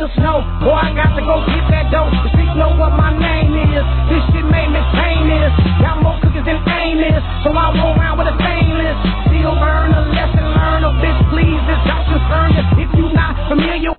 haters know, boy, I got to go get that dough. The streets know what my name is. This shit made me famous. Got more cookies than Amos, so I roll around with a thing